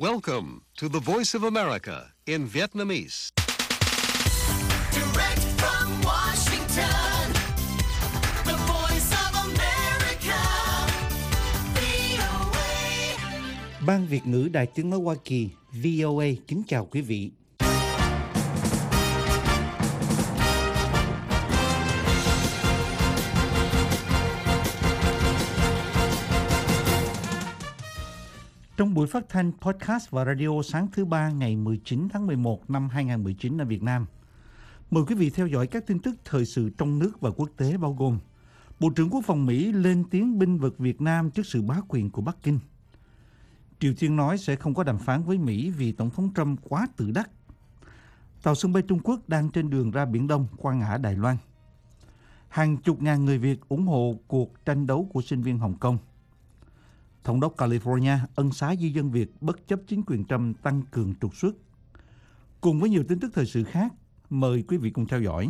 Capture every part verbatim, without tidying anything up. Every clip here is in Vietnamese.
Welcome to the Voice of America in Vietnamese. Direct from Washington, the Voice of America, vê o a. Ban Việt ngữ Đài Tiếng nói Hoa Kỳ vê o a kính chào quý vị. Trong buổi phát thanh podcast và radio sáng thứ ba ngày mười chín tháng mười một năm hai nghìn không trăm mười chín ở Việt Nam, mời quý vị theo dõi các tin tức thời sự trong nước và quốc tế bao gồm: Bộ trưởng Quốc phòng Mỹ lên tiếng bênh vực Việt Nam trước sự bá quyền của Bắc Kinh. Triều Tiên nói sẽ không có đàm phán với Mỹ vì Tổng thống Trump quá tự đắc. Tàu sân bay Trung Quốc đang trên đường ra Biển Đông qua ngã Đài Loan. Hàng chục ngàn người Việt ủng hộ cuộc tranh đấu của sinh viên Hồng Kông. Thống đốc California ân xá di dân Việt bất chấp chính quyền Trump tăng cường trục xuất. Cùng với nhiều tin tức thời sự khác, mời quý vị cùng theo dõi.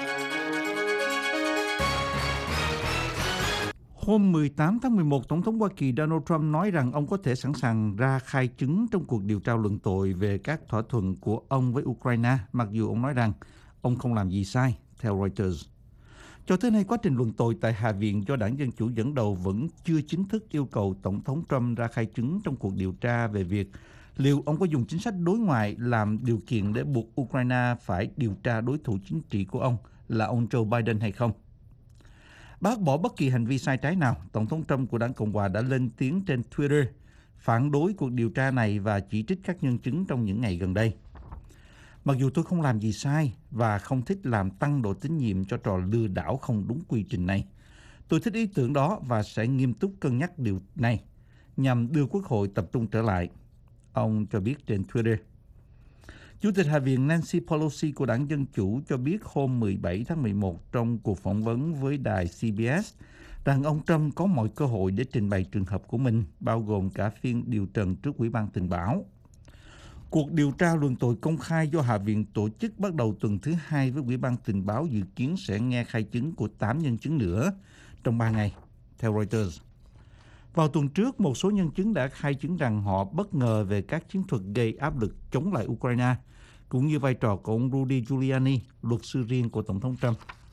Hôm mười tám tháng mười một, Tổng thống Hoa Kỳ Donald Trump nói rằng ông có thể sẵn sàng ra khai chứng trong cuộc điều tra luận tội về các thỏa thuận của ông với Ukraine, mặc dù ông nói rằng ông không làm gì sai, theo Reuters. Cho tới nay, quá trình luận tội tại Hạ viện do Đảng Dân Chủ dẫn đầu vẫn chưa chính thức yêu cầu Tổng thống Trump ra khai chứng trong cuộc điều tra về việc liệu ông có dùng chính sách đối ngoại làm điều kiện để buộc Ukraine phải điều tra đối thủ chính trị của ông là ông Joe Biden hay không. Bác bỏ bất kỳ hành vi sai trái nào, Tổng thống Trump của Đảng Cộng hòa đã lên tiếng trên Twitter phản đối cuộc điều tra này và chỉ trích các nhân chứng trong những ngày gần đây. Mặc dù tôi không làm gì sai và không thích làm tăng độ tín nhiệm cho trò lừa đảo không đúng quy trình này, tôi thích ý tưởng đó và sẽ nghiêm túc cân nhắc điều này nhằm đưa Quốc hội tập trung trở lại, ông cho biết trên Twitter. Chủ tịch Hạ viện Nancy Pelosi của Đảng Dân Chủ cho biết hôm mười bảy tháng mười một trong cuộc phỏng vấn với đài xê bê ét rằng ông Trump có mọi cơ hội để trình bày trường hợp của mình, bao gồm cả phiên điều trần trước Ủy ban Tình báo. Cuộc điều tra luận tội công khai do Hạ viện tổ chức bắt đầu tuần thứ hai với Ủy ban Tình báo dự kiến sẽ nghe khai chứng của tám nhân chứng nữa trong ba ngày, theo Reuters. Vào tuần trước, một số nhân chứng đã khai chứng rằng họ bất ngờ về các chiến thuật gây áp lực chống lại Ukraine, cũng như vai trò của ông Rudy Giuliani, luật sư riêng của Tổng thống Trump.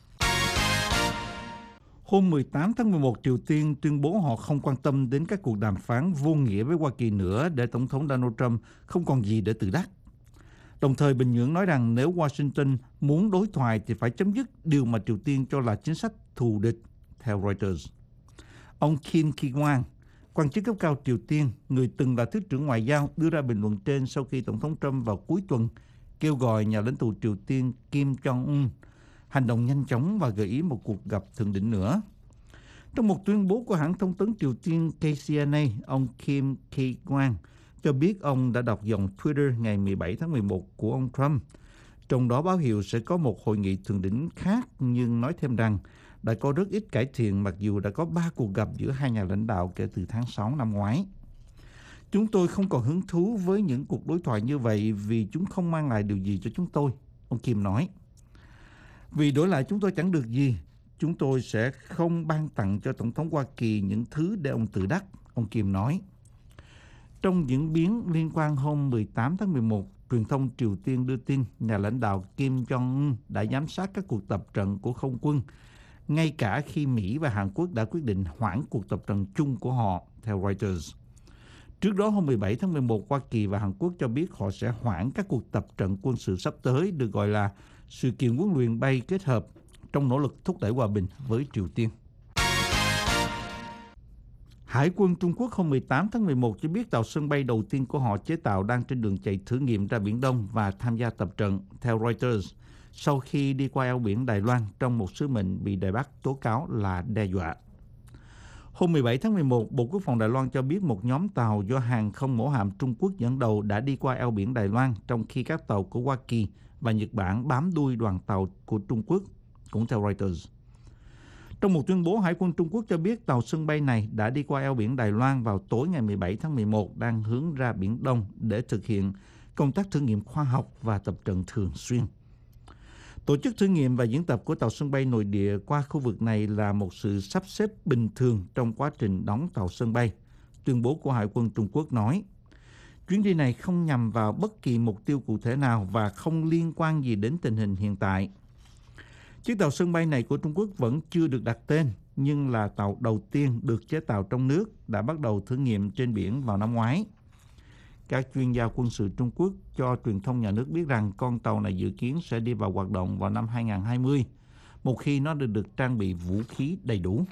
Hôm mười tám tháng mười một, Triều Tiên tuyên bố họ không quan tâm đến các cuộc đàm phán vô nghĩa với Hoa Kỳ nữa để Tổng thống Donald Trump không còn gì để tự đắc. Đồng thời, Bình Nhưỡng nói rằng nếu Washington muốn đối thoại thì phải chấm dứt điều mà Triều Tiên cho là chính sách thù địch, theo Reuters. Ông Kim Ki-kwang, quan chức cấp cao Triều Tiên, người từng là Thứ trưởng Ngoại giao, đưa ra bình luận trên sau khi Tổng thống Trump vào cuối tuần kêu gọi nhà lãnh tụ Triều Tiên Kim Jong-un hành động nhanh chóng và gợi ý một cuộc gặp thượng đỉnh nữa. Trong một tuyên bố của hãng thông tấn Triều Tiên K C N A, ông Kim Ki-kwang cho biết ông đã đọc dòng Twitter ngày mười bảy tháng mười một của ông Trump. Trong đó báo hiệu sẽ có một hội nghị thượng đỉnh khác, nhưng nói thêm rằng đã có rất ít cải thiện mặc dù đã có ba cuộc gặp giữa hai nhà lãnh đạo kể từ tháng sáu năm ngoái. Chúng tôi không còn hứng thú với những cuộc đối thoại như vậy vì chúng không mang lại điều gì cho chúng tôi, ông Kim nói. Vì đổi lại chúng tôi chẳng được gì, chúng tôi sẽ không ban tặng cho Tổng thống Hoa Kỳ những thứ để ông tự đắc, ông Kim nói. Trong diễn biến liên quan, hôm mười tám tháng mười một, truyền thông Triều Tiên đưa tin nhà lãnh đạo Kim Jong-un đã giám sát các cuộc tập trận của không quân, ngay cả khi Mỹ và Hàn Quốc đã quyết định hoãn cuộc tập trận chung của họ, theo Reuters. Trước đó, hôm mười bảy tháng mười một, Hoa Kỳ và Hàn Quốc cho biết họ sẽ hoãn các cuộc tập trận quân sự sắp tới, được gọi là sự kiện huấn luyện bay kết hợp trong nỗ lực thúc đẩy hòa bình với Triều Tiên. Hải quân Trung Quốc hôm mười tám tháng mười một cho biết tàu sân bay đầu tiên của họ chế tạo đang trên đường chạy thử nghiệm ra Biển Đông và tham gia tập trận, theo Reuters, sau khi đi qua eo biển Đài Loan trong một sứ mệnh bị Đài Bắc tố cáo là đe dọa. Hôm mười bảy tháng mười một, Bộ Quốc phòng Đài Loan cho biết một nhóm tàu do hàng không mẫu hạm Trung Quốc dẫn đầu đã đi qua eo biển Đài Loan, trong khi các tàu của Hoa Kỳ và Nhật Bản bám đuôi đoàn tàu của Trung Quốc, cũng theo Reuters. Trong một tuyên bố, Hải quân Trung Quốc cho biết tàu sân bay này đã đi qua eo biển Đài Loan vào tối ngày mười bảy tháng mười một, đang hướng ra Biển Đông để thực hiện công tác thử nghiệm khoa học và tập trận thường xuyên. Tổ chức thử nghiệm và diễn tập của tàu sân bay nội địa qua khu vực này là một sự sắp xếp bình thường trong quá trình đóng tàu sân bay, tuyên bố của Hải quân Trung Quốc nói. Chuyến đi này không nhằm vào bất kỳ mục tiêu cụ thể nào và không liên quan gì đến tình hình hiện tại. Chiếc tàu sân bay này của Trung Quốc vẫn chưa được đặt tên, nhưng là tàu đầu tiên được chế tạo trong nước, đã bắt đầu thử nghiệm trên biển vào năm ngoái. Các chuyên gia quân sự Trung Quốc cho truyền thông nhà nước biết rằng con tàu này dự kiến sẽ đi vào hoạt động vào năm hai không hai không, một khi nó được, được trang bị vũ khí đầy đủ.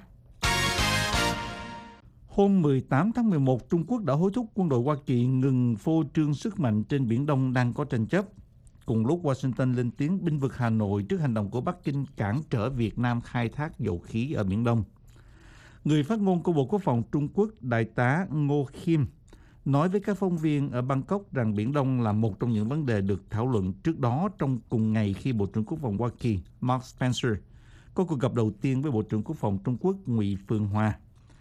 Hôm mười tám tháng mười một, Trung Quốc đã hối thúc quân đội Hoa Kỳ ngừng phô trương sức mạnh trên Biển Đông đang có tranh chấp. Cùng lúc Washington lên tiếng bênh vực Hà Nội trước hành động của Bắc Kinh cản trở Việt Nam khai thác dầu khí ở Biển Đông. Người phát ngôn của Bộ Quốc phòng Trung Quốc, Đại tá Ngô Khiêm, nói với các phóng viên ở Bangkok rằng Biển Đông là một trong những vấn đề được thảo luận trước đó trong cùng ngày khi Bộ trưởng Quốc phòng Hoa Kỳ Mark Spencer có cuộc gặp đầu tiên với Bộ trưởng Quốc phòng Trung Quốc Ngụy Phương Hoa.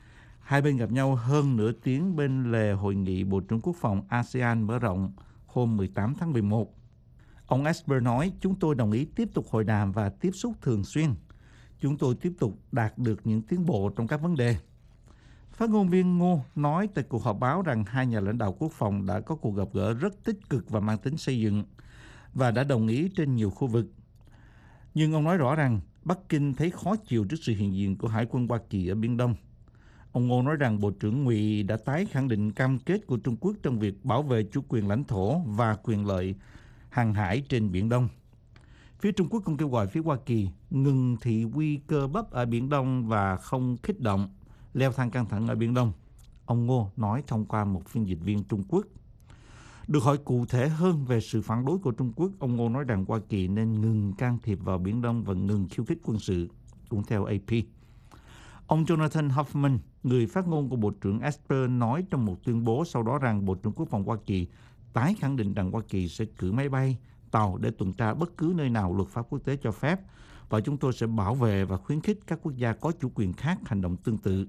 Hai bên gặp nhau hơn nửa tiếng bên lề hội nghị Bộ trưởng Quốc phòng a sê an mở rộng hôm mười tám tháng mười một. Ông Esper nói, chúng tôi đồng ý tiếp tục hội đàm và tiếp xúc thường xuyên. Chúng tôi tiếp tục đạt được những tiến bộ trong các vấn đề. Phát ngôn viên Ngô nói tại cuộc họp báo rằng hai nhà lãnh đạo quốc phòng đã có cuộc gặp gỡ rất tích cực và mang tính xây dựng và đã đồng ý trên nhiều khu vực. Nhưng ông nói rõ rằng Bắc Kinh thấy khó chịu trước sự hiện diện của Hải quân Hoa Kỳ ở Biển Đông. Ông Ngô nói rằng Bộ trưởng Ngụy đã tái khẳng định cam kết của Trung Quốc trong việc bảo vệ chủ quyền lãnh thổ và quyền lợi hàng hải trên Biển Đông. Phía Trung Quốc cũng kêu gọi phía Hoa Kỳ ngừng thị uy cơ bắp ở Biển Đông và không kích động leo thang căng thẳng ở Biển Đông. Ông Ngô nói thông qua một phiên dịch viên Trung Quốc. Được hỏi cụ thể hơn về sự phản đối của Trung Quốc, ông Ngô nói rằng Hoa Kỳ nên ngừng can thiệp vào Biển Đông và ngừng khiêu khích quân sự, cũng theo a pê. Ông Jonathan Hoffman, người phát ngôn của Bộ trưởng Esper, nói trong một tuyên bố sau đó rằng Bộ trưởng Quốc phòng Hoa Kỳ tái khẳng định rằng Hoa Kỳ sẽ cử máy bay, tàu để tuần tra bất cứ nơi nào luật pháp quốc tế cho phép và chúng tôi sẽ bảo vệ và khuyến khích các quốc gia có chủ quyền khác hành động tương tự.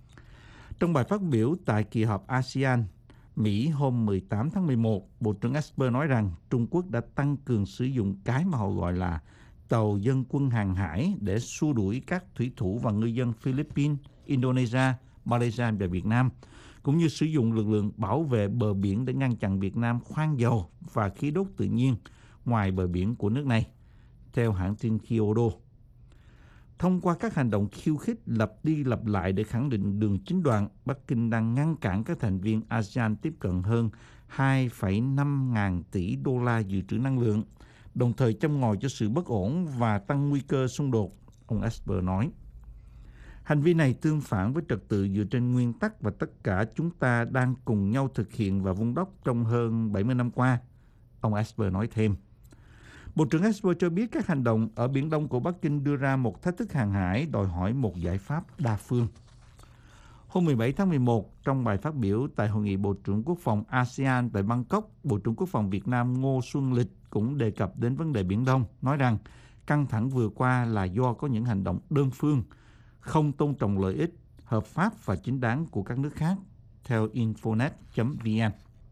Trong bài phát biểu tại kỳ họp a sê an Mỹ hôm mười tám tháng mười một, Bộ trưởng Esper nói rằng Trung Quốc đã tăng cường sử dụng cái mà họ gọi là tàu dân quân hàng hải để xua đuổi các thủy thủ và ngư dân Philippines, Indonesia, Malaysia và Việt Nam, cũng như sử dụng lực lượng bảo vệ bờ biển để ngăn chặn Việt Nam khoan dầu và khí đốt tự nhiên ngoài bờ biển của nước này, theo hãng tin Kyodo. Thông qua các hành động khiêu khích lặp đi lặp lại để khẳng định đường chính đoạn, Bắc Kinh đang ngăn cản các thành viên a sê an tiếp cận hơn hai phẩy năm ngàn tỷ đô la dự trữ năng lượng, đồng thời châm ngòi cho sự bất ổn và tăng nguy cơ xung đột, ông Esper nói. Hành vi này tương phản với trật tự dựa trên nguyên tắc và tất cả chúng ta đang cùng nhau thực hiện và vun đắp trong hơn bảy mươi năm qua, ông Esper nói thêm. Bộ trưởng Esper cho biết các hành động ở Biển Đông của Bắc Kinh đưa ra một thách thức hàng hải đòi hỏi một giải pháp đa phương. Hôm mười bảy tháng mười một, trong bài phát biểu tại Hội nghị Bộ trưởng Quốc phòng a sê an tại Bangkok, Bộ trưởng Quốc phòng Việt Nam Ngô Xuân Lịch cũng đề cập đến vấn đề Biển Đông, nói rằng căng thẳng vừa qua là do có những hành động đơn phương, không tôn trọng lợi ích, hợp pháp và chính đáng của các nước khác, theo infonet chấm vn.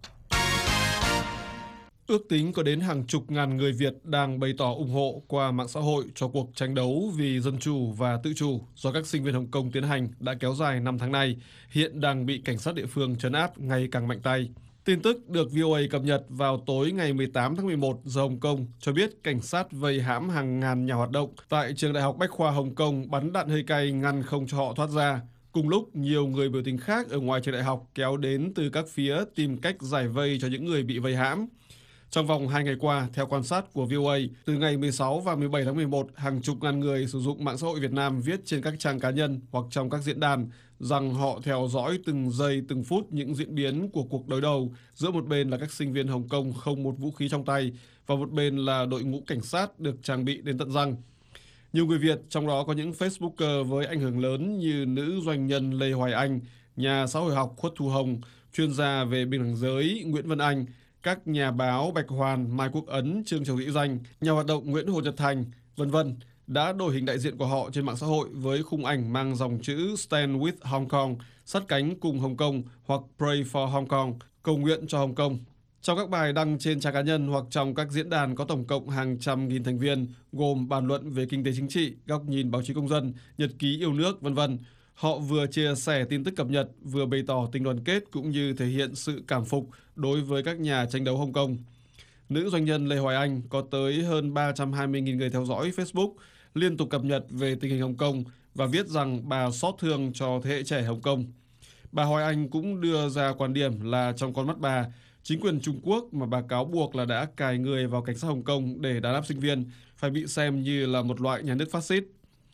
Ước tính có đến hàng chục ngàn người Việt đang bày tỏ ủng hộ qua mạng xã hội cho cuộc tranh đấu vì dân chủ và tự chủ do các sinh viên Hồng Kông tiến hành đã kéo dài năm tháng nay, hiện đang bị cảnh sát địa phương trấn áp ngày càng mạnh tay. Tin tức được vê o a cập nhật vào tối ngày mười tám tháng mười một giờ Hồng Kông cho biết cảnh sát vây hãm hàng ngàn nhà hoạt động tại trường Đại học Bách khoa Hồng Kông bắn đạn hơi cay ngăn không cho họ thoát ra. Cùng lúc, nhiều người biểu tình khác ở ngoài trường đại học kéo đến từ các phía tìm cách giải vây cho những người bị vây hãm. Trong vòng hai ngày qua, theo quan sát của vê o a, từ ngày mười sáu và mười bảy tháng mười một, hàng chục ngàn người sử dụng mạng xã hội Việt Nam viết trên các trang cá nhân hoặc trong các diễn đàn rằng họ theo dõi từng giây từng phút những diễn biến của cuộc đối đầu giữa một bên là các sinh viên Hồng Kông không một vũ khí trong tay và một bên là đội ngũ cảnh sát được trang bị đến tận răng. Nhiều người Việt, trong đó có những Facebooker với ảnh hưởng lớn như nữ doanh nhân Lê Hoài Anh, nhà xã hội học Khuất Thu Hồng, chuyên gia về bình đẳng giới Nguyễn Vân Anh, các nhà báo Bạch Hoàn, Mai Quốc Ấn, Trương Châu Vĩ Danh, nhà hoạt động Nguyễn Hồ Nhật Thành, vân vân đã đổi hình đại diện của họ trên mạng xã hội với khung ảnh mang dòng chữ Stand with Hong Kong, sát cánh cùng Hồng Kông hoặc Pray for Hong Kong, cầu nguyện cho Hồng Kông. Trong các bài đăng trên trang cá nhân hoặc trong các diễn đàn có tổng cộng hàng trăm nghìn thành viên, gồm bàn luận về kinh tế chính trị, góc nhìn báo chí công dân, nhật ký yêu nước, vân vân. Họ vừa chia sẻ tin tức cập nhật, vừa bày tỏ tình đoàn kết cũng như thể hiện sự cảm phục đối với các nhà tranh đấu Hồng Kông. Nữ doanh nhân Lê Hoài Anh có tới hơn ba trăm hai mươi nghìn người theo dõi Facebook, liên tục cập nhật về tình hình Hồng Kông và viết rằng bà xót thương cho thế hệ trẻ Hồng Kông. Bà Hoài Anh cũng đưa ra quan điểm là trong con mắt bà, chính quyền Trung Quốc mà bà cáo buộc là đã cài người vào cảnh sát Hồng Kông để đàn áp sinh viên phải bị xem như là một loại nhà nước phát xít.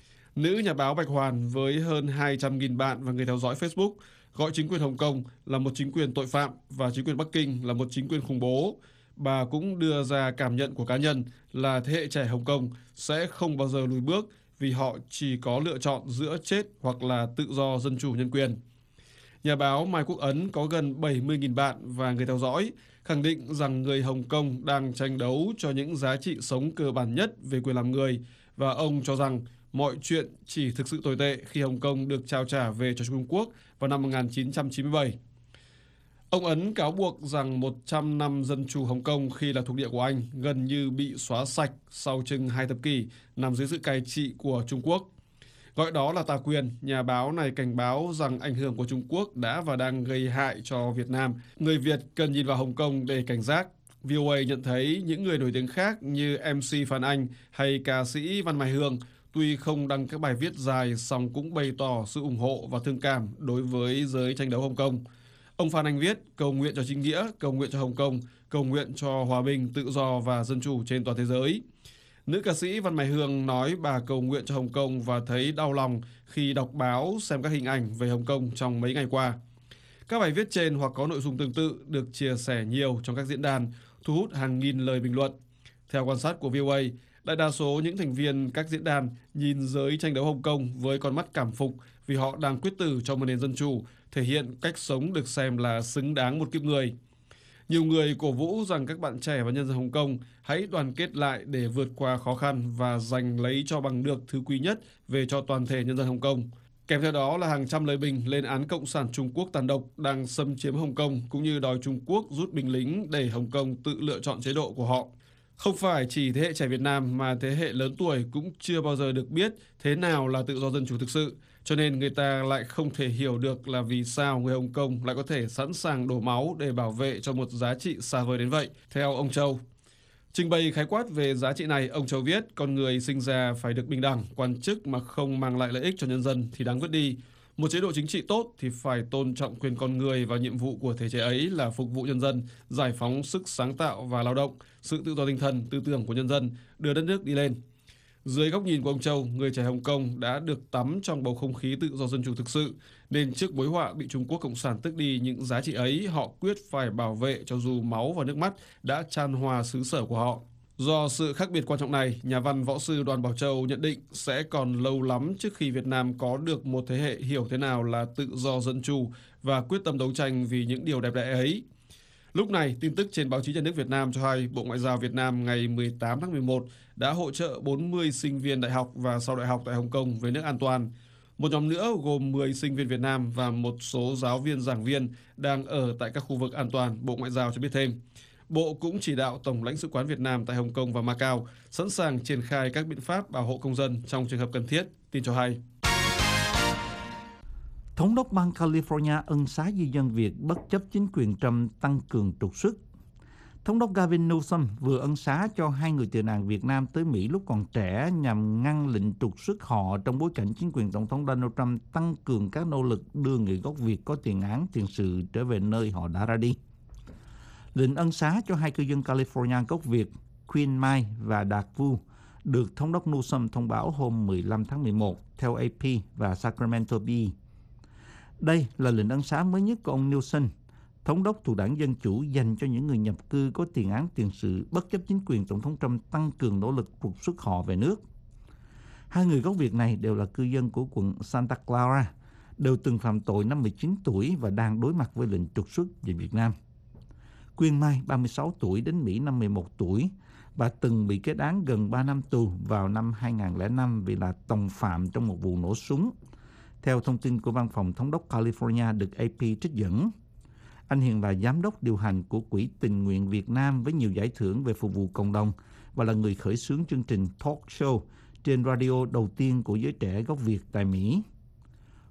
Nữ nhà báo Bạch Hoàn với hơn hai trăm nghìn bạn và người theo dõi Facebook gọi chính quyền Hồng Kông là một chính quyền tội phạm và chính quyền Bắc Kinh là một chính quyền khủng bố. Bà cũng đưa ra cảm nhận của cá nhân là thế hệ trẻ Hồng Kông sẽ không bao giờ lùi bước vì họ chỉ có lựa chọn giữa chết hoặc là tự do, dân chủ, nhân quyền. Nhà báo Mai Quốc Ấn có gần bảy mươi nghìn bạn và người theo dõi, khẳng định rằng người Hồng Kông đang tranh đấu cho những giá trị sống cơ bản nhất về quyền làm người, và ông cho rằng mọi chuyện chỉ thực sự tồi tệ khi Hồng Kông được trao trả về cho Trung Quốc vào năm một nghìn chín trăm chín mươi bảy. Ông Ấn cáo buộc rằng một trăm năm dân chủ Hồng Kông khi là thuộc địa của Anh gần như bị xóa sạch sau chừng hai thập kỷ nằm dưới sự cai trị của Trung Quốc. Gọi đó là tà quyền, nhà báo này cảnh báo rằng ảnh hưởng của Trung Quốc đã và đang gây hại cho Việt Nam. Người Việt cần nhìn vào Hồng Kông để cảnh giác. vê o a nhận thấy những người nổi tiếng khác như em xê Phan Anh hay ca sĩ Văn Mai Hương tuy không đăng các bài viết dài song cũng bày tỏ sự ủng hộ và thương cảm đối với giới tranh đấu Hồng Kông. Ông Phan Anh viết, cầu nguyện cho chính nghĩa, cầu nguyện cho Hồng Kông, cầu nguyện cho hòa bình, tự do và dân chủ trên toàn thế giới. Nữ ca sĩ Văn Mai Hương nói bà cầu nguyện cho Hồng Kông và thấy đau lòng khi đọc báo xem các hình ảnh về Hồng Kông trong mấy ngày qua. Các bài viết trên hoặc có nội dung tương tự được chia sẻ nhiều trong các diễn đàn, thu hút hàng nghìn lời bình luận. Theo quan sát của vê o a, đại đa số những thành viên các diễn đàn nhìn giới tranh đấu Hồng Kông với con mắt cảm phục vì họ đang quyết tử cho một nền dân chủ, thể hiện cách sống được xem là xứng đáng một kiếp người. Nhiều người cổ vũ rằng các bạn trẻ và nhân dân Hồng Kông hãy đoàn kết lại để vượt qua khó khăn và giành lấy cho bằng được thứ quý nhất về cho toàn thể nhân dân Hồng Kông. Kèm theo đó là hàng trăm lời bình lên án Cộng sản Trung Quốc tàn độc đang xâm chiếm Hồng Kông cũng như đòi Trung Quốc rút binh lính để Hồng Kông tự lựa chọn chế độ của họ. Không phải chỉ thế hệ trẻ Việt Nam mà thế hệ lớn tuổi cũng chưa bao giờ được biết thế nào là tự do dân chủ thực sự, cho nên người ta lại không thể hiểu được là vì sao người Hồng Kông lại có thể sẵn sàng đổ máu để bảo vệ cho một giá trị xa vời đến vậy, theo ông Châu. Trình bày khái quát về giá trị này, ông Châu viết, con người sinh ra phải được bình đẳng, quan chức mà không mang lại lợi ích cho nhân dân thì đáng vứt đi. Một chế độ chính trị tốt thì phải tôn trọng quyền con người và nhiệm vụ của thể chế ấy là phục vụ nhân dân, giải phóng sức sáng tạo và lao động, sự tự do tinh thần, tư tưởng của nhân dân, đưa đất nước đi lên. Dưới góc nhìn của ông Châu, người trẻ Hồng Kông đã được tắm trong bầu không khí tự do dân chủ thực sự, nên trước mối họa bị Trung Quốc Cộng sản tước đi những giá trị ấy, họ quyết phải bảo vệ cho dù máu và nước mắt đã chan hòa xứ sở của họ. Do sự khác biệt quan trọng này, nhà văn võ sư Đoàn Bảo Châu nhận định sẽ còn lâu lắm trước khi Việt Nam có được một thế hệ hiểu thế nào là tự do dân chủ và quyết tâm đấu tranh vì những điều đẹp đẽ ấy. Lúc này, tin tức trên báo chí nhà nước Việt Nam cho hay Bộ Ngoại giao Việt Nam ngày mười tám tháng mười một đã hỗ trợ bốn mươi sinh viên đại học và sau đại học tại Hồng Kông về nước an toàn. Một nhóm nữa gồm mười sinh viên Việt Nam và một số giáo viên giảng viên đang ở tại các khu vực an toàn, Bộ Ngoại giao cho biết thêm. Bộ cũng chỉ đạo Tổng lãnh sự quán Việt Nam tại Hồng Kông và Macau sẵn sàng triển khai các biện pháp bảo hộ công dân trong trường hợp cần thiết, tin cho hay. Thống đốc bang California ân xá di dân Việt bất chấp chính quyền Trump tăng cường trục xuất. Thống đốc Gavin Newsom vừa ân xá cho hai người tị nạn Việt Nam tới Mỹ lúc còn trẻ nhằm ngăn lệnh trục xuất họ trong bối cảnh chính quyền Tổng thống Donald Trump tăng cường các nỗ lực đưa người gốc Việt có tiền án tiền sự trở về nơi họ đã ra đi. Lệnh ân xá cho hai cư dân California gốc Việt Queen Mai và Đạt Vu được Thống đốc Newsom thông báo hôm mười lăm tháng mười một theo a pê và Sacramento Bee. Đây là lệnh ân xá mới nhất của ông Newsom, thống đốc thuộc đảng Dân Chủ dành cho những người nhập cư có tiền án tiền sự bất chấp chính quyền Tổng thống Trump tăng cường nỗ lực trục xuất họ về nước. Hai người gốc Việt này đều là cư dân của quận Santa Clara, đều từng phạm tội năm mười chín tuổi và đang đối mặt với lệnh trục xuất về Việt Nam. Quyên Mai, ba mươi sáu tuổi, đến Mỹ năm mười một tuổi. Bà từng bị kết án gần ba năm tù vào năm hai nghìn không trăm lẻ năm vì là đồng phạm trong một vụ nổ súng. Theo thông tin của Văn phòng Thống đốc California được a pê trích dẫn, anh hiện là giám đốc điều hành của Quỹ Tình nguyện Việt Nam với nhiều giải thưởng về phục vụ cộng đồng và là người khởi xướng chương trình talk show trên radio đầu tiên của giới trẻ gốc Việt tại Mỹ.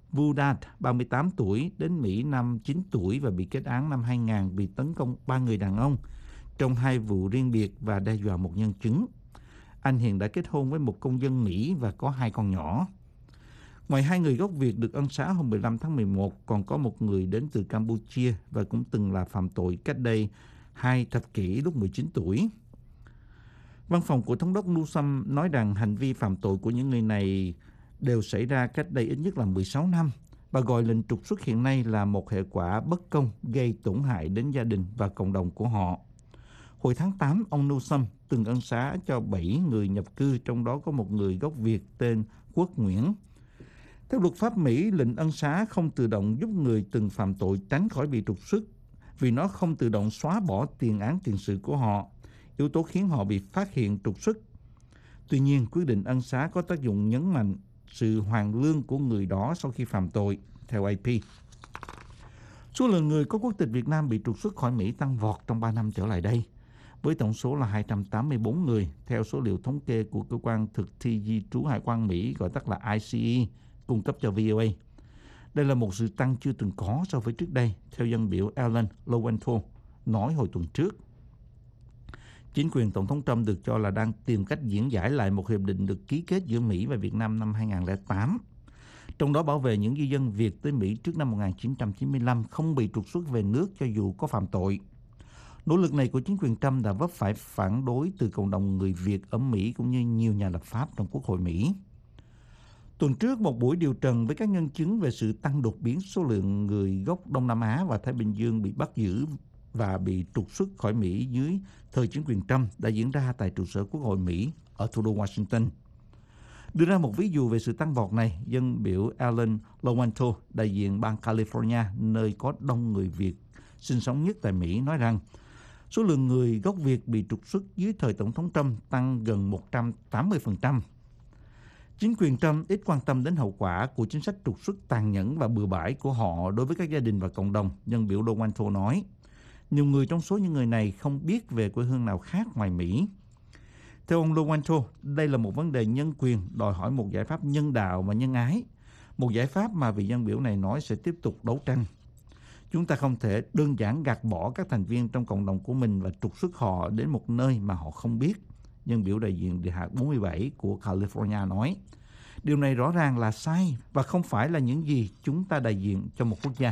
Vudat, ba mươi tám tuổi, đến Mỹ năm chín tuổi và bị kết án năm hai nghìn vì tấn công ba người đàn ông trong hai vụ riêng biệt và đe dọa một nhân chứng. Anh hiện đã kết hôn với một công dân Mỹ và có hai con nhỏ. Ngoài hai người gốc Việt được ân xá hôm mười lăm tháng mười một, còn có một người đến từ Campuchia và cũng từng là phạm tội cách đây hai thập kỷ lúc mười chín tuổi. Văn phòng của Thống đốc Newsom nói rằng hành vi phạm tội của những người này đều xảy ra cách đây ít nhất là mười sáu năm và gọi lệnh trục xuất hiện nay là một hệ quả bất công gây tổn hại đến gia đình và cộng đồng của họ. Hồi tháng tám, ông Newsom từng ân xá cho bảy người nhập cư, trong đó có một người gốc Việt tên Quốc Nguyễn. Theo luật pháp Mỹ, lệnh ân xá không tự động giúp người từng phạm tội tránh khỏi bị trục xuất vì nó không tự động xóa bỏ tiền án tiền sự của họ, yếu tố khiến họ bị phát hiện trục xuất. Tuy nhiên, quyết định ân xá có tác dụng nhấn mạnh sự hoàn lương của người đó sau khi phạm tội, theo a pê. Số lượng người có quốc tịch Việt Nam bị trục xuất khỏi Mỹ tăng vọt trong ba năm trở lại đây, với tổng số là hai trăm tám mươi bốn người, theo số liệu thống kê của Cơ quan Thực thi Di trú Hải quan Mỹ, gọi tắt là I C E, cung cấp cho vê o a. Đây là một sự tăng chưa từng có so với trước đây, theo dân biểu Alan Lowenthal nói hồi tuần trước. Chính quyền Tổng thống Trump được cho là đang tìm cách diễn giải lại một hiệp định được ký kết giữa Mỹ và Việt Nam năm hai nghìn lẻ tám, trong đó bảo vệ những di dân Việt tới Mỹ trước năm một nghìn chín trăm chín mươi lăm không bị trục xuất về nước cho dù có phạm tội. Nỗ lực này của chính quyền Trump đã vấp phải phản đối từ cộng đồng người Việt ở Mỹ cũng như nhiều nhà lập pháp trong Quốc hội Mỹ. Tuần trước, một buổi điều trần với các nhân chứng về sự tăng đột biến số lượng người gốc Đông Nam Á và Thái Bình Dương bị bắt giữ và bị trục xuất khỏi Mỹ dưới thời chính quyền Trump đã diễn ra tại trụ sở Quốc hội Mỹ ở thủ đô Washington. Đưa ra một ví dụ về sự tăng vọt này, dân biểu Alan Lowenthal, đại diện bang California, nơi có đông người Việt sinh sống nhất tại Mỹ, nói rằng số lượng người gốc Việt bị trục xuất dưới thời Tổng thống Trump tăng gần một trăm tám mươi phần trăm. Chính quyền Trump ít quan tâm đến hậu quả của chính sách trục xuất tàn nhẫn và bừa bãi của họ đối với các gia đình và cộng đồng, dân biểu Lowenthal nói. Nhiều người trong số những người này không biết về quê hương nào khác ngoài Mỹ. Theo ông Lowenthal, đây là một vấn đề nhân quyền đòi hỏi một giải pháp nhân đạo và nhân ái, một giải pháp mà vị dân biểu này nói sẽ tiếp tục đấu tranh. Chúng ta không thể đơn giản gạt bỏ các thành viên trong cộng đồng của mình và trục xuất họ đến một nơi mà họ không biết, dân biểu đại diện địa hạt bốn mươi bảy của California nói. Điều này rõ ràng là sai và không phải là những gì chúng ta đại diện cho một quốc gia.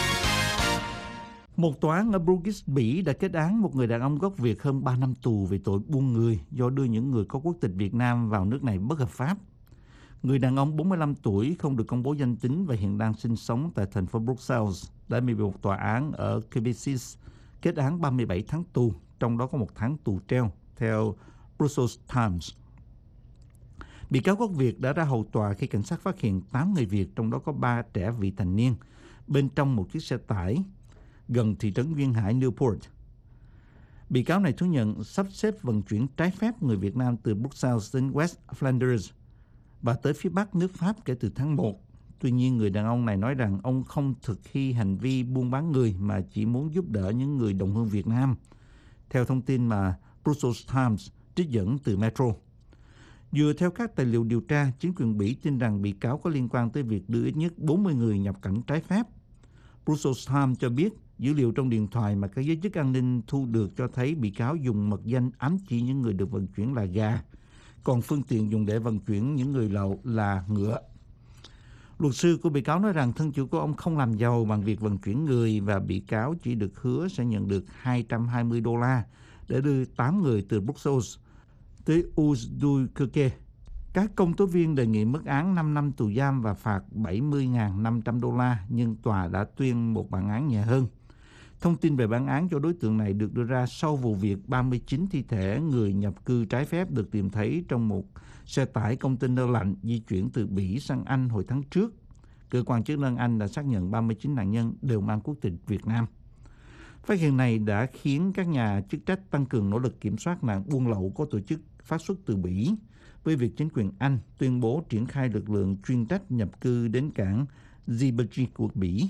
Một tòa án ở Bruges, Bỉ đã kết án một người đàn ông gốc Việt hơn ba năm tù về tội buôn người do đưa những người có quốc tịch Việt Nam vào nước này bất hợp pháp. Người đàn ông bốn mươi lăm tuổi không được công bố danh tính và hiện đang sinh sống tại thành phố Brussels đã bị một tòa án ở Quebec kết án ba mươi bảy tháng tù, trong đó có một tháng tù treo, theo Brussels Times. Bị cáo gốc Việt đã ra hầu tòa khi cảnh sát phát hiện tám người Việt, trong đó có ba trẻ vị thành niên, bên trong một chiếc xe tải gần thị trấn Duyên Hải, Newport. Bị cáo này thú nhận sắp xếp vận chuyển trái phép người Việt Nam từ Brussels đến West Flanders và tới phía Bắc nước Pháp kể từ tháng một. Tuy nhiên, người đàn ông này nói rằng ông không thực thi hành vi buôn bán người mà chỉ muốn giúp đỡ những người đồng hương Việt Nam, theo thông tin mà Brussels Times trích dẫn từ Metro. Dựa theo các tài liệu điều tra, chính quyền Bỉ tin rằng bị cáo có liên quan tới việc đưa ít nhất bốn mươi người nhập cảnh trái phép. Brussels Times cho biết dữ liệu trong điện thoại mà các giới chức an ninh thu được cho thấy bị cáo dùng mật danh ám chỉ những người được vận chuyển là gà, còn phương tiện dùng để vận chuyển những người lậu là ngựa. Luật sư của bị cáo nói rằng thân chủ của ông không làm giàu bằng việc vận chuyển người và bị cáo chỉ được hứa sẽ nhận được hai trăm hai mươi đô la để đưa tám người từ Brussels tới Uzduyke. Các công tố viên đề nghị mức án năm năm tù giam và phạt bảy mươi nghìn năm trăm đô la, nhưng tòa đã tuyên một bản án nhẹ hơn. Thông tin về bản án cho đối tượng này được đưa ra sau vụ việc ba mươi chín thi thể người nhập cư trái phép được tìm thấy trong một xe tải container lạnh di chuyển từ Bỉ sang Anh hồi tháng trước. Cơ quan chức năng Anh đã xác nhận ba mươi chín nạn nhân đều mang quốc tịch Việt Nam. Phát hiện này đã khiến các nhà chức trách tăng cường nỗ lực kiểm soát nạn buôn lậu có tổ chức phát xuất từ Bỉ, với việc chính quyền Anh tuyên bố triển khai lực lượng chuyên trách nhập cư đến cảng Djibouti của Bỉ.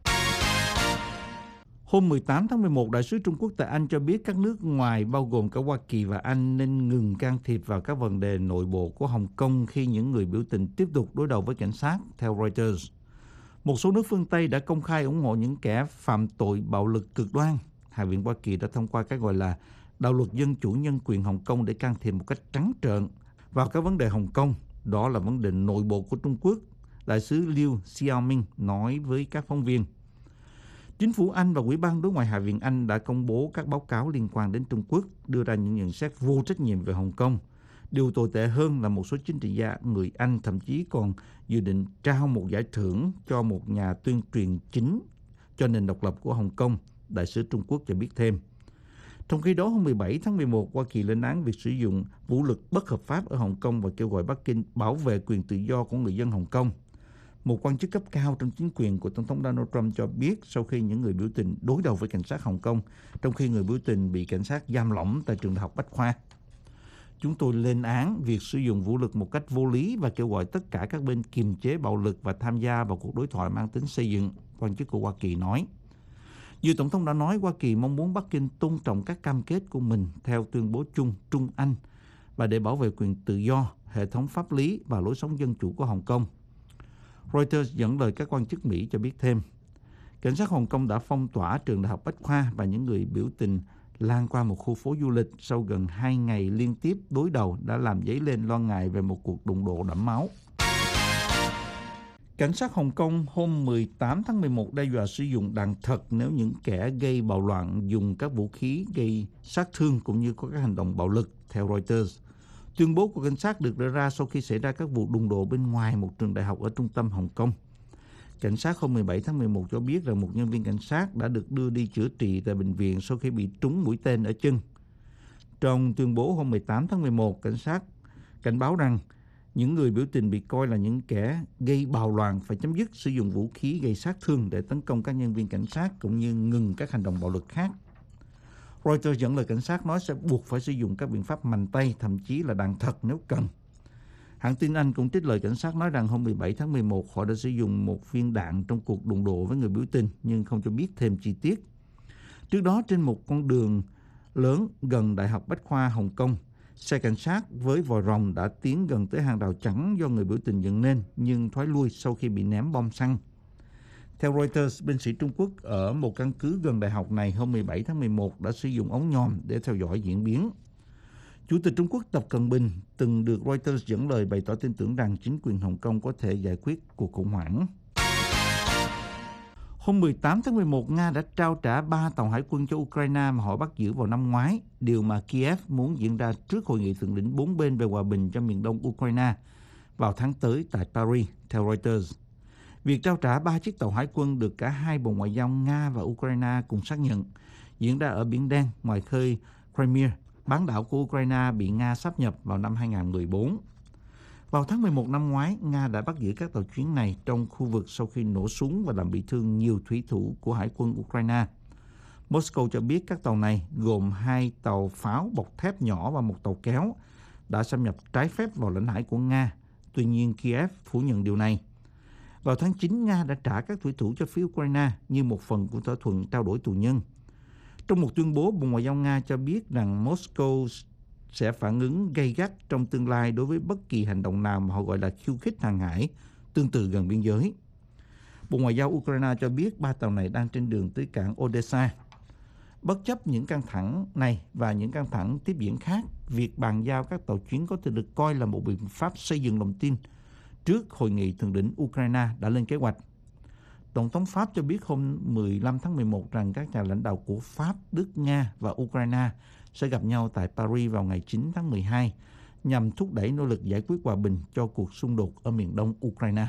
Hôm mười tám tháng mười một, Đại sứ Trung Quốc tại Anh cho biết các nước ngoài bao gồm cả Hoa Kỳ và Anh nên ngừng can thiệp vào các vấn đề nội bộ của Hồng Kông khi những người biểu tình tiếp tục đối đầu với cảnh sát, theo Reuters. Một số nước phương Tây đã công khai ủng hộ những kẻ phạm tội bạo lực cực đoan. Hạ viện Hoa Kỳ đã thông qua cái gọi là đạo luật dân chủ nhân quyền Hồng Kông để can thiệp một cách trắng trợn vào các vấn đề Hồng Kông. Đó là vấn đề nội bộ của Trung Quốc, đại sứ Liu Xiaoming nói với các phóng viên. Chính phủ Anh và Ủy ban Đối ngoại Hạ viện Anh đã công bố các báo cáo liên quan đến Trung Quốc, đưa ra những nhận xét vô trách nhiệm về Hồng Kông. Điều tồi tệ hơn là một số chính trị gia người Anh thậm chí còn dự định trao một giải thưởng cho một nhà tuyên truyền chính cho nền độc lập của Hồng Kông, đại sứ Trung Quốc cho biết thêm. Trong khi đó, hôm mười bảy tháng mười một, Hoa Kỳ lên án việc sử dụng vũ lực bất hợp pháp ở Hồng Kông và kêu gọi Bắc Kinh bảo vệ quyền tự do của người dân Hồng Kông. Một quan chức cấp cao trong chính quyền của Tổng thống Donald Trump cho biết sau khi những người biểu tình đối đầu với cảnh sát Hồng Kông, trong khi người biểu tình bị cảnh sát giam lỏng tại trường đại học Bách Khoa. Chúng tôi lên án việc sử dụng vũ lực một cách vô lý và kêu gọi tất cả các bên kiềm chế bạo lực và tham gia vào cuộc đối thoại mang tính xây dựng, quan chức của Hoa Kỳ nói. Như Tổng thống đã nói, Hoa Kỳ mong muốn Bắc Kinh tôn trọng các cam kết của mình theo tuyên bố chung Trung Anh và để bảo vệ quyền tự do, hệ thống pháp lý và lối sống dân chủ của Hồng Kông. Reuters dẫn lời các quan chức Mỹ cho biết thêm, cảnh sát Hồng Kông đã phong tỏa trường đại học Bách Khoa và những người biểu tình lan qua một khu phố du lịch sau gần hai ngày liên tiếp đối đầu đã làm dấy lên lo ngại về một cuộc đụng độ đẫm máu. Cảnh sát Hồng Kông hôm mười tám tháng mười một đe dọa sử dụng đạn thật nếu những kẻ gây bạo loạn dùng các vũ khí gây sát thương cũng như có các hành động bạo lực, theo Reuters. Tuyên bố của cảnh sát được đưa ra sau khi xảy ra các vụ đụng độ bên ngoài một trường đại học ở trung tâm Hồng Kông. Cảnh sát hôm mười bảy tháng mười một cho biết rằng một nhân viên cảnh sát đã được đưa đi chữa trị tại bệnh viện sau khi bị trúng mũi tên ở chân. Trong tuyên bố hôm mười tám tháng mười một, cảnh sát cảnh báo rằng những người biểu tình bị coi là những kẻ gây bạo loạn phải chấm dứt sử dụng vũ khí gây sát thương để tấn công các nhân viên cảnh sát cũng như ngừng các hành động bạo lực khác. Reuters dẫn lời cảnh sát nói sẽ buộc phải sử dụng các biện pháp mạnh tay, thậm chí là đạn thật nếu cần. Hãng tin Anh cũng trích lời cảnh sát nói rằng hôm mười bảy tháng mười một họ đã sử dụng một viên đạn trong cuộc đụng độ với người biểu tình nhưng không cho biết thêm chi tiết. Trước đó trên một con đường lớn gần Đại học Bách Khoa Hồng Kông, xe cảnh sát với vòi rồng đã tiến gần tới hàng rào chắn do người biểu tình dựng nên nhưng thoái lui sau khi bị ném bom xăng. Theo Reuters, binh sĩ Trung Quốc ở một căn cứ gần đại học này hôm mười bảy tháng mười một đã sử dụng ống nhòm để theo dõi diễn biến. Chủ tịch Trung Quốc Tập Cận Bình từng được Reuters dẫn lời bày tỏ tin tưởng rằng chính quyền Hồng Kông có thể giải quyết cuộc khủng hoảng. Hôm mười tám tháng mười một, Nga đã trao trả ba tàu hải quân cho Ukraine mà họ bắt giữ vào năm ngoái, điều mà Kiev muốn diễn ra trước hội nghị thượng đỉnh bốn bên về hòa bình cho miền đông Ukraine vào tháng tới tại Paris, theo Reuters. Việc trao trả ba chiếc tàu hải quân được cả hai bộ ngoại giao Nga và Ukraine cùng xác nhận, diễn ra ở Biển Đen, ngoài khơi Crimea, bán đảo của Ukraine bị Nga sáp nhập vào năm hai nghìn không trăm mười bốn. Vào tháng mười một năm ngoái, Nga đã bắt giữ các tàu chuyến này trong khu vực sau khi nổ súng và làm bị thương nhiều thủy thủ của Hải quân Ukraine. Moscow cho biết các tàu này gồm hai tàu pháo bọc thép nhỏ và một tàu kéo đã xâm nhập trái phép vào lãnh hải của Nga. Tuy nhiên, Kiev phủ nhận điều này. Vào tháng chín, Nga đã trả các thủy thủ cho phía Ukraine như một phần của thỏa thuận trao đổi tù nhân. Trong một tuyên bố, Bộ Ngoại giao Nga cho biết rằng Moscow sẽ phản ứng gay gắt trong tương lai đối với bất kỳ hành động nào mà họ gọi là khiêu khích hàng hải tương tự gần biên giới. Bộ Ngoại giao Ukraine cho biết ba tàu này đang trên đường tới cảng Odessa. Bất chấp những căng thẳng này và những căng thẳng tiếp diễn khác, việc bàn giao các tàu chuyến có thể được coi là một biện pháp xây dựng lòng tin trước hội nghị thượng đỉnh Ukraine đã lên kế hoạch. Tổng thống Pháp cho biết hôm mười lăm tháng mười một rằng các nhà lãnh đạo của Pháp, Đức, Nga và Ukraine sẽ gặp nhau tại Paris vào ngày chín tháng mười hai nhằm thúc đẩy nỗ lực giải quyết hòa bình cho cuộc xung đột ở miền đông Ukraine.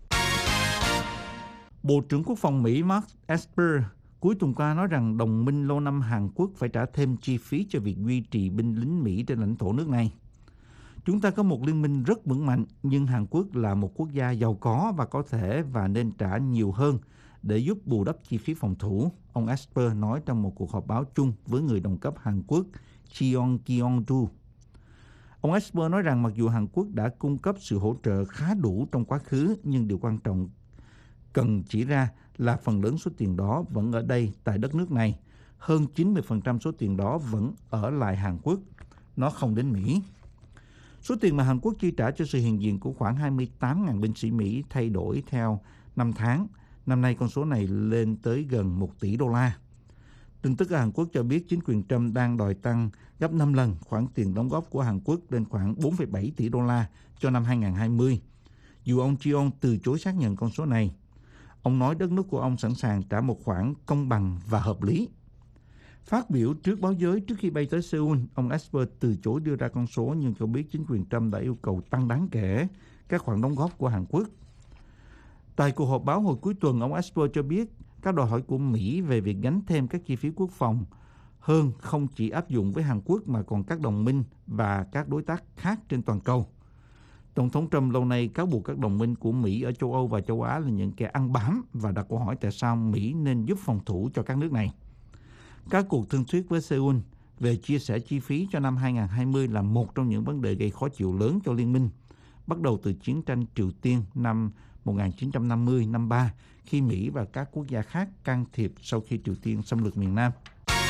Bộ trưởng Quốc phòng Mỹ Mark Esper cuối tuần qua nói rằng đồng minh lâu năm Hàn Quốc phải trả thêm chi phí cho việc duy trì binh lính Mỹ trên lãnh thổ nước này. Chúng ta có một liên minh rất vững mạnh, nhưng Hàn Quốc là một quốc gia giàu có và có thể và nên trả nhiều hơn để giúp bù đắp chi phí phòng thủ, ông Esper nói trong một cuộc họp báo chung với người đồng cấp Hàn Quốc Cheon Kyung-du. Ông Esper nói rằng mặc dù Hàn Quốc đã cung cấp sự hỗ trợ khá đủ trong quá khứ, nhưng điều quan trọng cần chỉ ra là phần lớn số tiền đó vẫn ở đây tại đất nước này. Hơn chín mươi phần trăm số tiền đó vẫn ở lại Hàn Quốc, nó không đến Mỹ. Số tiền mà Hàn Quốc chi trả cho sự hiện diện của khoảng hai mươi tám nghìn binh sĩ Mỹ thay đổi theo năm tháng, Năm nay con số này lên tới gần một tỷ đô la. Tin tức ở Hàn Quốc cho biết chính quyền Trump đang đòi tăng gấp năm lần khoản tiền đóng góp của Hàn Quốc lên khoảng bốn phẩy bảy tỷ đô la cho năm hai không hai không. Dù ông Jeong từ chối xác nhận con số này, ông nói đất nước của ông sẵn sàng trả một khoản công bằng và hợp lý. Phát biểu trước báo giới trước khi bay tới Seoul, ông Esper từ chối đưa ra con số nhưng cho biết chính quyền Trump đã yêu cầu tăng đáng kể các khoản đóng góp của Hàn Quốc. Tại cuộc họp báo hồi cuối tuần, ông Esper cho biết các đòi hỏi của Mỹ về việc gánh thêm các chi phí quốc phòng hơn không chỉ áp dụng với Hàn Quốc mà còn các đồng minh và các đối tác khác trên toàn cầu. Tổng thống Trump lâu nay cáo buộc các đồng minh của Mỹ ở châu Âu và châu Á là những kẻ ăn bám và đặt câu hỏi tại sao Mỹ nên giúp phòng thủ cho các nước này. Các cuộc thương thuyết với Seoul về chia sẻ chi phí cho năm hai không hai không là một trong những vấn đề gây khó chịu lớn cho liên minh, bắt đầu từ chiến tranh Triều Tiên năm một nghìn chín trăm năm mươi năm ba khi Mỹ và các quốc gia khác can thiệp sau khi Triều Tiên xâm lược miền Nam.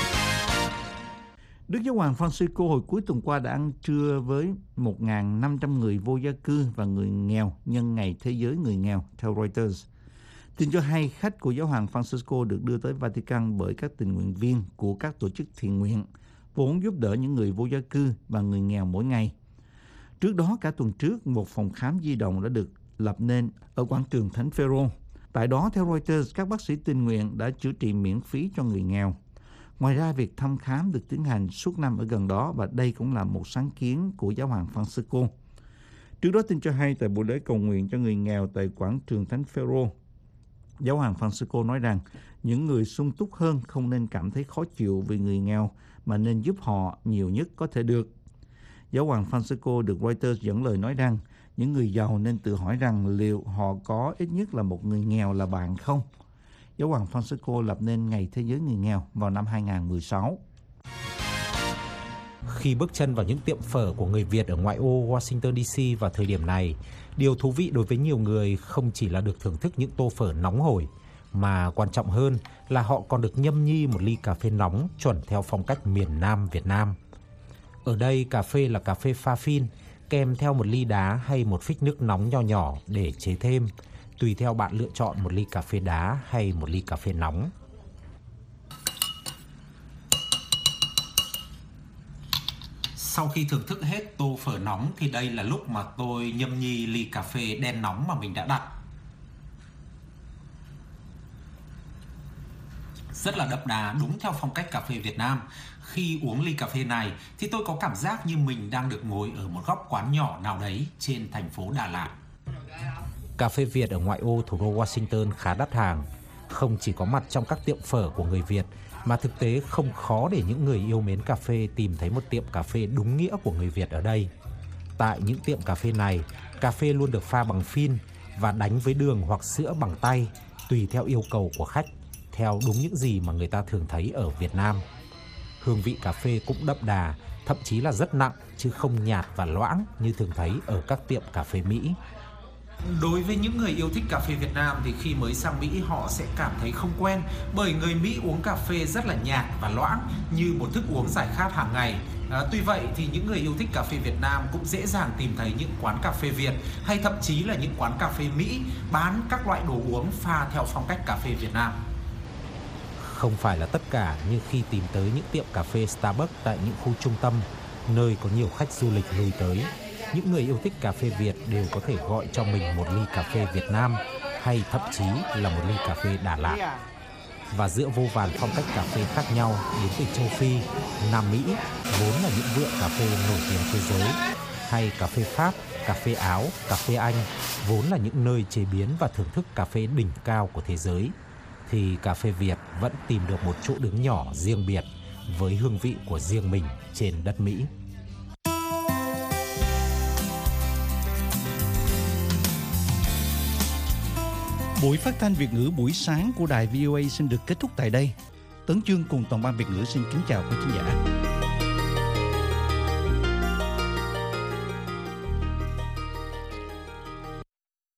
Đức Giáo hoàng Francisco hồi cuối tuần qua đã ăn trưa với một nghìn năm trăm người vô gia cư và người nghèo nhân ngày Thế giới người nghèo, theo Reuters. Tin cho hay khách của Giáo hoàng Francisco được đưa tới Vatican bởi các tình nguyện viên của các tổ chức thiện nguyện, vốn giúp đỡ những người vô gia cư và người nghèo mỗi ngày. Trước đó, cả tuần trước, một phòng khám di động đã được lập nên ở quảng trường Thánh Phêrô. Tại đó, theo Reuters, các bác sĩ tình nguyện đã chữa trị miễn phí cho người nghèo. Ngoài ra, việc thăm khám được tiến hành suốt năm ở gần đó và đây cũng là một sáng kiến của Giáo hoàng Francisco. Trước đó, tin cho hay tại buổi lễ cầu nguyện cho người nghèo tại quảng trường Thánh Phêrô, Giáo hoàng Francisco nói rằng những người sung túc hơn không nên cảm thấy khó chịu vì người nghèo mà nên giúp họ nhiều nhất có thể được. Giáo hoàng Francisco được Reuters dẫn lời nói rằng những người giàu nên tự hỏi rằng liệu họ có ít nhất là một người nghèo là bạn không. Giáo hoàng Francisco lập nên Ngày Thế giới người nghèo vào năm hai không một sáu. Khi bước chân vào những tiệm phở của người Việt ở ngoại ô Washington đê xê vào thời điểm này, điều thú vị đối với nhiều người không chỉ là được thưởng thức những tô phở nóng hổi, mà quan trọng hơn là họ còn được nhâm nhi một ly cà phê nóng chuẩn theo phong cách miền Nam Việt Nam. Ở đây cà phê là cà phê pha phin, kèm theo một ly đá hay một phích nước nóng nho nhỏ để chế thêm, tùy theo bạn lựa chọn một ly cà phê đá hay một ly cà phê nóng. Sau khi thưởng thức hết tô phở nóng thì đây là lúc mà tôi nhâm nhi ly cà phê đen nóng mà mình đã đặt. Rất là đậm đà, đúng theo phong cách cà phê Việt Nam. Khi uống ly cà phê này thì tôi có cảm giác như mình đang được ngồi ở một góc quán nhỏ nào đấy trên thành phố Đà Lạt. Cà phê Việt ở ngoại ô thủ đô Washington khá đắt hàng, không chỉ có mặt trong các tiệm phở của người Việt, mà thực tế không khó để những người yêu mến cà phê tìm thấy một tiệm cà phê đúng nghĩa của người Việt ở đây. Tại những tiệm cà phê này, cà phê luôn được pha bằng phin và đánh với đường hoặc sữa bằng tay, tùy theo yêu cầu của khách, theo đúng những gì mà người ta thường thấy ở Việt Nam. Hương vị cà phê cũng đậm đà, thậm chí là rất nặng, chứ không nhạt và loãng như thường thấy ở các tiệm cà phê Mỹ. Đối với những người yêu thích cà phê Việt Nam thì khi mới sang Mỹ họ sẽ cảm thấy không quen, bởi người Mỹ uống cà phê rất là nhạt và loãng như một thức uống giải khát hàng ngày. À, tuy vậy thì những người yêu thích cà phê Việt Nam cũng dễ dàng tìm thấy những quán cà phê Việt hay thậm chí là những quán cà phê Mỹ bán các loại đồ uống pha theo phong cách cà phê Việt Nam. Không phải là tất cả, như khi tìm tới những tiệm cà phê Starbucks tại những khu trung tâm, nơi có nhiều khách du lịch lui tới, những người yêu thích cà phê Việt đều có thể gọi cho mình một ly cà phê Việt Nam hay thậm chí là một ly cà phê Đà Lạt. Và giữa vô vàn phong cách cà phê khác nhau đến từ châu Phi, Nam Mỹ, vốn là những vựa cà phê nổi tiếng thế giới, hay cà phê Pháp, cà phê Áo, cà phê Anh, vốn là những nơi chế biến và thưởng thức cà phê đỉnh cao của thế giới, thì cà phê Việt vẫn tìm được một chỗ đứng nhỏ riêng biệt với hương vị của riêng mình trên đất Mỹ. Buổi phát thanh Việt ngữ buổi sáng của đài vê o a xin được kết thúc tại đây. Tấn Chương cùng toàn ban Việt ngữ xin kính chào quý khán giả.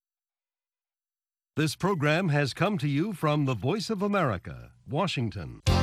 This program has come to you from the Voice of America, Washington.